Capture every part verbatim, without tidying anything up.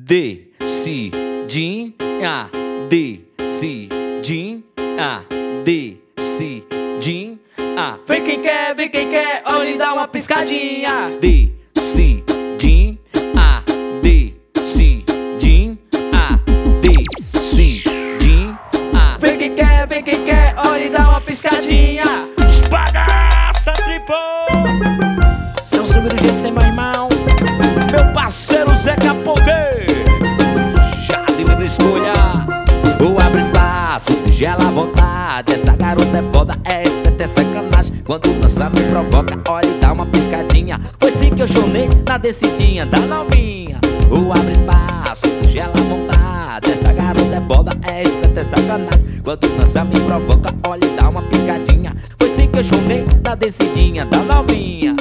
descidinha, descidinha, descidinha. Vem quem quer, vem quem quer, olha e dá uma piscadinha. Descidinha, descidinha, descidinha. Vem quem quer, vem quem quer, olha e dá uma piscadinha. Espagaça, tripão. Seu Silvio G C, meu irmão. Meu parceiro Zé Capoguê. Já de livre escolha. Ou abre espaço, gela à vontade. Essa garota é foda, é esperta, é sacanagem. Quando dança me provoca, olha e dá uma piscadinha. Foi sim que eu chorei na descidinha da novinha. Ou abre espaço, gela à vontade. Essa garota é foda, é esperta, é sacanagem. Quando dança me provoca, olha e dá uma piscadinha. Foi sim que eu chorei na descidinha da novinha.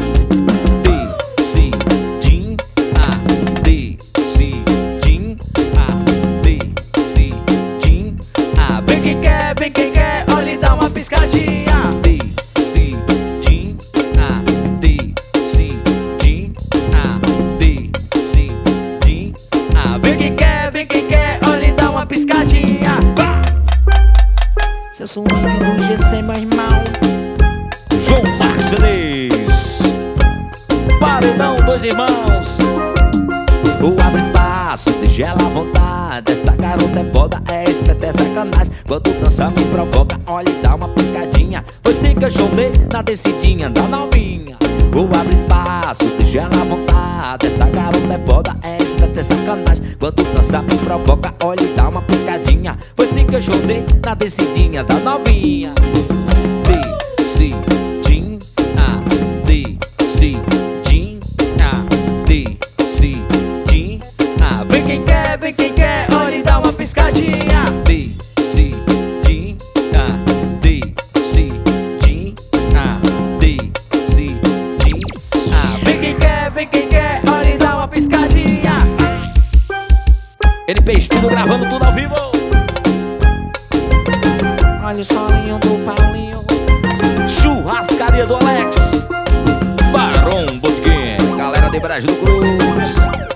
Vem quem quer, vem quem quer, olha e dá uma piscadinha. Descidinha, descidinha, descidinha. Vem quem quer, vem quem quer, olha e dá uma piscadinha. Seu swing do G C, meu irmão. João Marcenes. Paredão, dois irmãos. Ou abre espaço, gela à vontade. Essa garota é foda, é esperta, é sacanagem. Quando dança me provoca, olha e dá uma piscadinha. Foi sim que eu chorei na descidinha da novinha. Ou abre espaço, gela à vontade. Essa garota é foda, é esperta, é sacanagem. Quando dança me provoca, olha e dá uma piscadinha. Foi sim que eu chorei na descidinha da novinha. Descidinha, descidinha, descidinha. Vem quem quer, vem quem quer, olha e dá uma piscadinha. Descidinha, descidinha, descidinha. Vem quem quer, vem quem quer, olha e dá uma piscadinha. N P Studio gravando tudo ao vivo. Olha o solinho do Paulinho. Churrascaria do Alex. Barão Botequim. Galera de Brasil do Cruz.